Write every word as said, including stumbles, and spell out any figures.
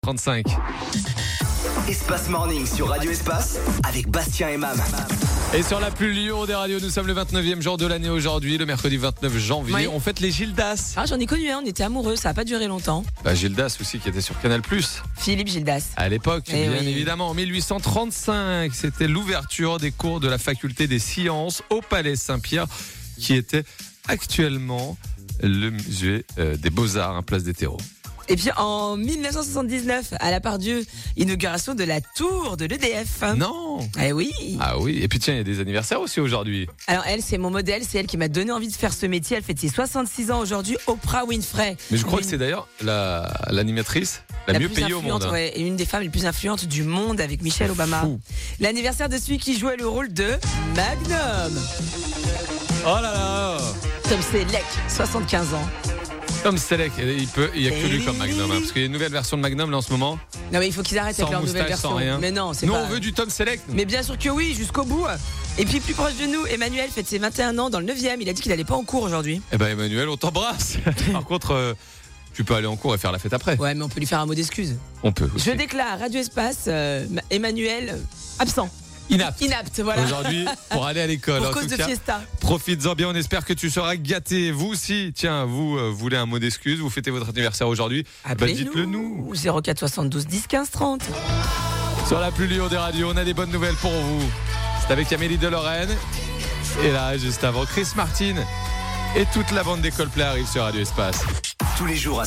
trente-cinq. Espace Morning sur Radio Espace avec Bastien et Mam. Et sur la plus Lyon des radios, nous sommes le vingt-neuvième jour de l'année aujourd'hui, le mercredi vingt-neuf janvier. Oui. On fête les Gildas. Ah, j'en ai connu un, on était amoureux, ça n'a pas duré longtemps. Bah, Gildas aussi qui était sur Canal plus. Philippe Gildas. À l'époque, Eh bien oui. évidemment, en mille huit cent trente-cinq, c'était l'ouverture des cours de la faculté des sciences au Palais Saint-Pierre, qui était actuellement le musée euh, des Beaux-Arts, hein, place des terreaux. Et puis en dix-neuf cent soixante-dix-neuf, à la Part-Dieu, inauguration de la tour de l'E D F. Non. Eh oui. Ah oui, et puis tiens, il y a des anniversaires aussi aujourd'hui. Alors elle, c'est mon modèle, c'est elle qui m'a donné envie de faire ce métier. Elle fête ses soixante-six ans aujourd'hui, Oprah Winfrey. Mais je crois que Une- c'est d'ailleurs la, l'animatrice la, mieux plus payée au influente, monde. hein. ouais, et une des femmes les plus influentes du monde avec Michelle Obama. Fou. L'anniversaire de celui qui jouait le rôle de Magnum. Oh là là. Tom Selleck, soixante-quinze ans. Tom Selleck, il peut, il y a que lui Eh comme Magnum, hein, parce qu'il y a une nouvelle version de Magnum là en ce moment. Non mais il faut qu'ils arrêtent Sans avec leur nouvelle moustache, sans version. rien. Mais non, c'est Nous pas... on veut du Tom Selleck. nous. Mais bien sûr que oui, jusqu'au bout. Et puis plus proche de nous, Emmanuel fête ses vingt et un ans dans le neuvième. Il a dit qu'il n'allait pas en cours aujourd'hui. Eh ben Emmanuel, on t'embrasse. Par contre, euh, tu peux aller en cours et faire la fête après. Ouais, mais on peut lui faire un mot d'excuse. On peut aussi. Je déclare Radio Espace, euh, Emmanuel euh, absent. Inapte. Inapte, voilà. Aujourd'hui, pour aller à l'école. Pour En cause tout de cas, fiesta. profites-en bien, on espère que tu seras gâté. Vous aussi, tiens, vous euh, voulez un mot d'excuse, vous fêtez votre anniversaire aujourd'hui, bah, dites-le nous. zéro quatre soixante-douze dix quinze trente. Sur la plus Lyon des radios, on a des bonnes nouvelles pour vous. C'est avec Amélie de Lorraine. Et là, juste avant, Chris Martin et toute la bande des Coldplay arrive sur Radio Espace. Tous les jours à